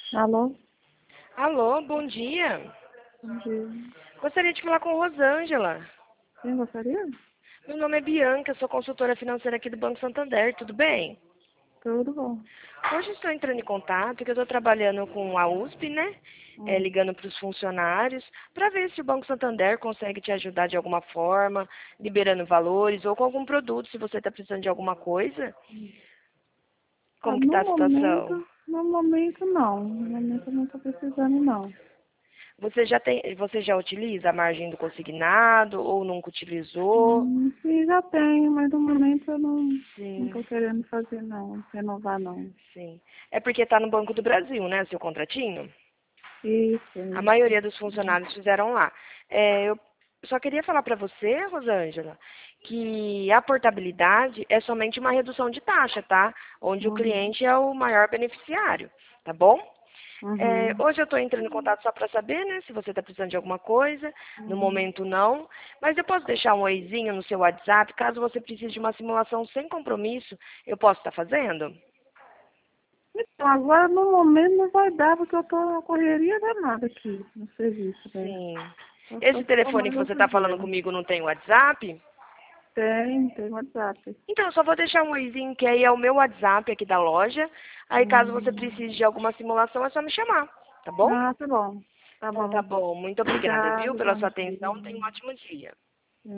Alô? Alô, bom dia. Bom dia. Gostaria de falar com Rosângela. Quem gostaria? Meu nome é Bianca, sou consultora financeira aqui do Banco Santander, tudo bem? Tudo bom. Hoje estou entrando em contato, porque eu estou trabalhando com a USP, né? Hum. Ligando para os funcionários, para ver se o Banco Santander consegue te ajudar de alguma forma, liberando valores ou com algum produto, se você está precisando de alguma coisa. Ah, Como que está a situação? no momento não. No momento eu não estou precisando não. Você já utiliza a margem do consignado ou nunca utilizou? Sim, já tenho, mas no momento eu não Sim. estou querendo fazer não, renovar não. Sim. É porque está no Banco do Brasil, né, seu contratinho? Isso, A isso. maioria dos funcionários fizeram lá. Eu só queria falar para você, Rosângela, que a portabilidade é somente uma redução de taxa, tá? Onde o Uhum. cliente é o maior beneficiário, tá bom? Uhum. Hoje eu estou entrando em contato só para saber, né, se você está precisando de alguma coisa. No Uhum. momento não, mas eu posso deixar um oizinho no seu WhatsApp, caso você precise de uma simulação sem compromisso, eu posso estar fazendo? Então, agora no momento não vai dar, porque eu estou na correria danada aqui no serviço, né? Sim. Só se Esse for telefone mais que você outro está falando dia. comigo não tem WhatsApp? Tem WhatsApp. Então, eu só vou deixar um oizinho, que aí é o meu WhatsApp aqui da loja. Aí, caso você Uhum. precise de alguma simulação, é só me chamar, tá bom? Ah, tá bom. Tá Então, tá bom. bom. Muito obrigada, viu, Obrigada, pela bom sua dia. atenção. Tenha um ótimo dia.